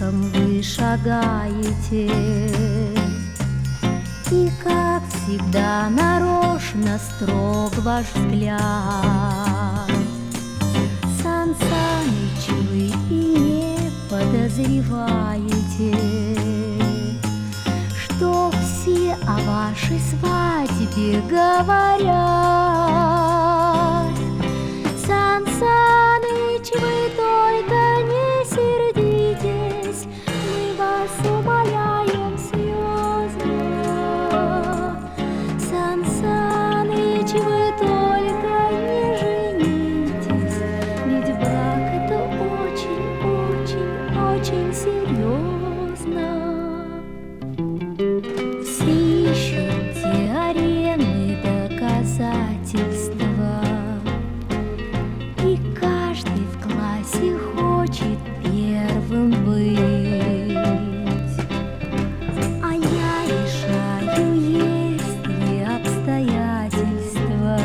шагом вы шагаете, и, как всегда, нарочно строг ваш взгляд. Сан Саныч, вы и не подозреваете, что все о вашей свадьбе говорят. Сан Саныч, вы только не сердитесь, мы вас умоляем слезно. Сан Саныч, вы только не женитесь, ведь брак это очень серьезно. Все ищут теоремы, доказательства, и каждый в классе хочет первым быть. А я решаю, есть ли обстоятельства,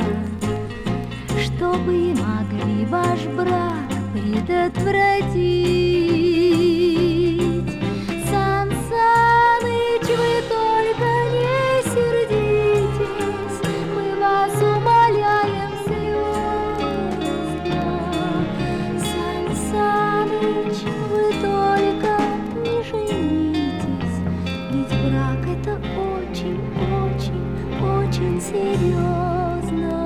чтобы могли ваш брак предотвратить. Сан Саныч, вы только не сердитесь, мы вас умоляем слезно. Сан Саныч, вы только не женитесь, ведь брак это очень серьезно.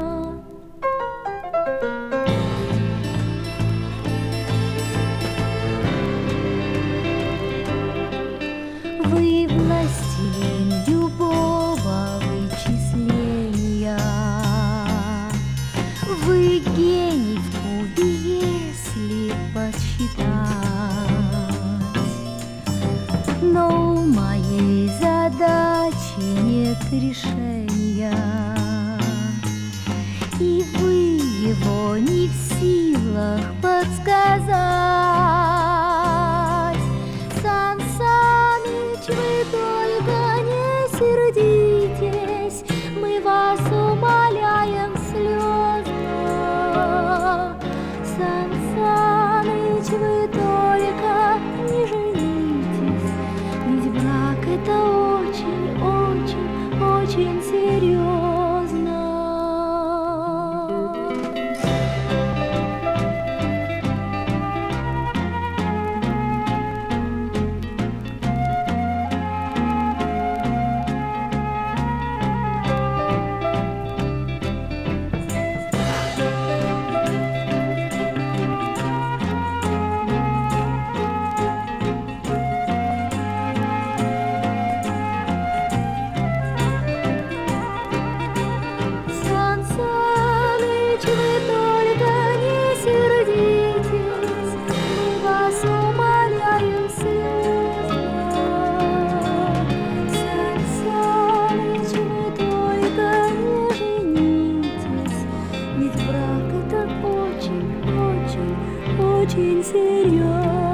Вы властелин любого вычисления, вы гений в кубе, если подсчитать. Но у моей задачи нет решения, и вы его не в силах подсказать. Сан Саныч, вы только не сердитесь, мы вас умоляем слезно. Сан Саныч, вы только не женитесь, ведь брак это очень серьезно. Сан Саныч, вы только не сердитесь, мы вас умоляем слезно. Сан Саныч, вы только не женитесь, ведь брак это очень серьезно.